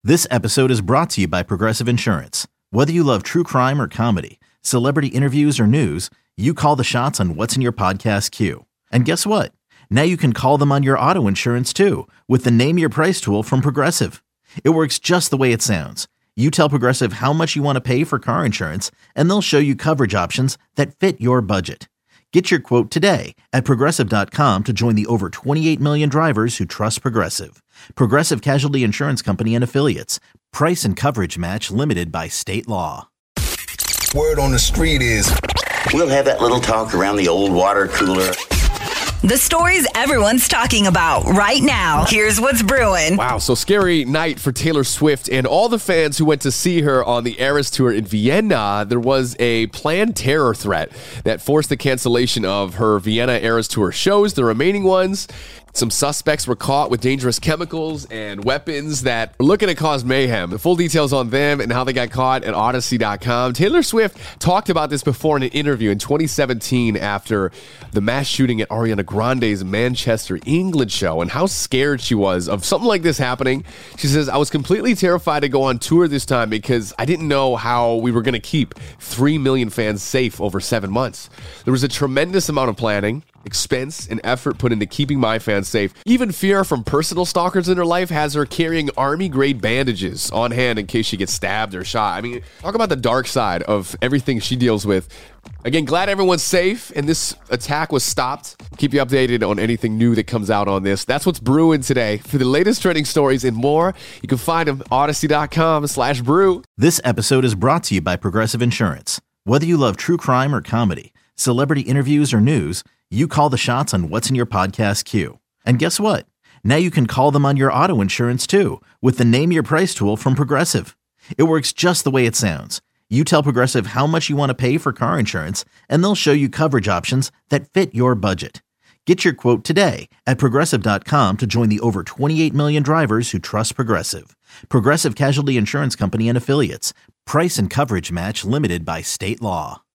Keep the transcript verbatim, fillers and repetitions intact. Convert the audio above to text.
This episode is brought to you by Progressive Insurance. Whether you love true crime or comedy, celebrity interviews or news, you call the shots on what's in your podcast queue. And guess what? Now you can call them on your auto insurance too with the Name Your Price tool from Progressive. It works just the way it sounds. You tell Progressive how much you want to pay for car insurance, and they'll show you coverage options that fit your budget. Get your quote today at Progressive dot com to join the over twenty-eight million drivers who trust Progressive. Progressive Casualty Insurance Company and Affiliates. Price and coverage match limited by state law. Word on the street is we'll have that little talk around the old water cooler. The stories everyone's talking about right now. Here's what's brewing. Wow, so scary night for Taylor Swift and all the fans who went to see her on the Eras Tour in Vienna. There was a planned terror threat that forced the cancellation of her Vienna Eras Tour shows, the remaining ones. Some suspects were caught with dangerous chemicals and weapons that were looking to cause mayhem. The full details on them and how they got caught at Odyssey dot com. Taylor Swift talked about this before in an interview in twenty seventeen after the mass shooting at Ariana Grande's Manchester, England show and how scared she was of something like this happening. She says, I was completely terrified to go on tour this time because I didn't know how we were going to keep three million fans safe over seven months. There was a tremendous amount of planning, expense, and effort put into keeping my fans safe. Even fear from personal stalkers in her life has her carrying army-grade bandages on hand in case she gets stabbed or shot. I mean, talk about the dark side of everything she deals with. Again, glad everyone's safe and this attack was stopped. Keep you updated on anything new that comes out on this. That's what's brewing today. For the latest trending stories and more, you can find them Odyssey dot com slash brew. This episode is brought to you by Progressive Insurance. Whether you love true crime or comedy, celebrity interviews or news, you call the shots on what's in your podcast queue. And guess what? Now you can call them on your auto insurance too with the Name Your Price tool from Progressive. It works just the way it sounds. You tell Progressive how much you want to pay for car insurance, and they'll show you coverage options that fit your budget. Get your quote today at Progressive dot com to join the over twenty-eight million drivers who trust Progressive. Progressive Casualty Insurance Company and Affiliates. Price and coverage match limited by state law.